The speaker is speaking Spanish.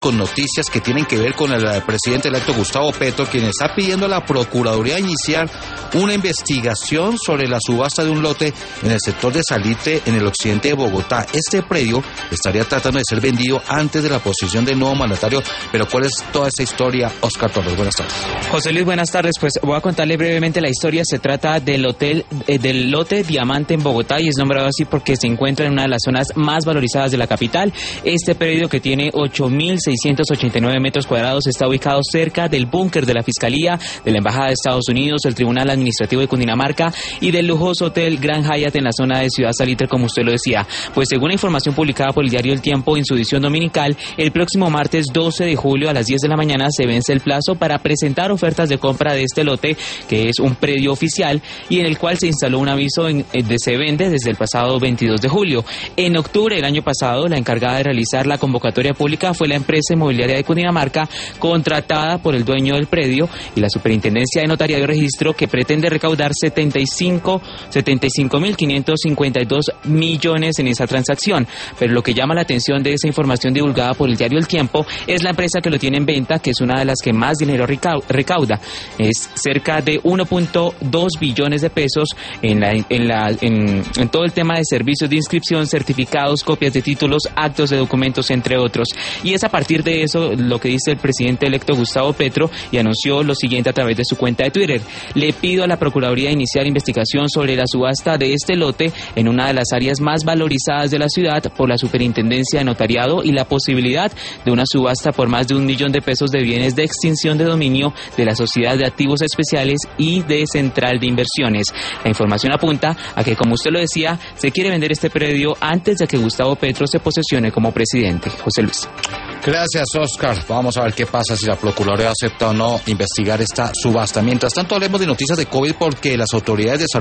con noticias que tienen que ver con el presidente electo Gustavo Petro, quien está pidiendo a la Procuraduría iniciar una investigación sobre la subasta de un lote en el sector de Salitre, en el occidente de Bogotá. Este predio estaría tratando de ser vendido antes de la posición del nuevo mandatario. Pero ¿cuál es toda esta historia? Oscar Torres, buenas tardes. José Luis, buenas tardes. Pues voy a contarle brevemente la historia. Se trata del lote Diamante en Bogotá, y es nombrado así porque se encuentra en una de las zonas más valorizadas de la capital. Este predio, que tiene 8.689 metros cuadrados, está ubicado cerca del búnker de la Fiscalía, de la Embajada de Estados Unidos, el Tribunal Administrativo de Cundinamarca y del lujoso hotel Gran Hyatt en la zona de Ciudad Salitre, como usted lo decía. Pues según la información publicada por el diario El Tiempo en su edición dominical, el próximo martes 12 de julio a las 10 de la mañana se vence el plazo para presentar ofertas de compra de este lote, que es un predio oficial y en el cual se instaló un aviso de se vende desde el pasado 22 de julio. En octubre del año pasado, la encargada de realizar la convocatoria pública fue la empresa inmobiliaria de Cundinamarca, contratada por el dueño del predio y la Superintendencia de Notariado y Registro, que pretende recaudar 75.552 millones en esa transacción. Pero lo que llama la atención de esa información divulgada por el diario El Tiempo es la empresa que lo tiene en venta, que es una de las que más dinero recauda. Es cerca de 1.2 billones de pesos en todo el tema de servicios de inscripción, certificados, copias de títulos, actos de documentos, entre otros. Y es a partir de eso lo que dice el presidente electo Gustavo Petro, y anunció lo siguiente a través de su cuenta de Twitter: le pido a la Procuraduría iniciar investigación sobre la subasta de este lote en una de las áreas más valorizadas de la ciudad por la Superintendencia de Notariado, y la posibilidad de una subasta por más de 1 millón de pesos de bienes de extinción de dominio de la Sociedad de Activos Especiales y de Central de Inversiones. La información apunta a que, como usted lo decía, se quiere vender este predio antes de que Gustavo Petro se posesione como presidente. José Luis. Gracias, Oscar. Vamos a ver qué pasa, si la Procuraduría acepta o no investigar esta subasta. Mientras tanto, hablemos de noticias de COVID, porque las autoridades de salud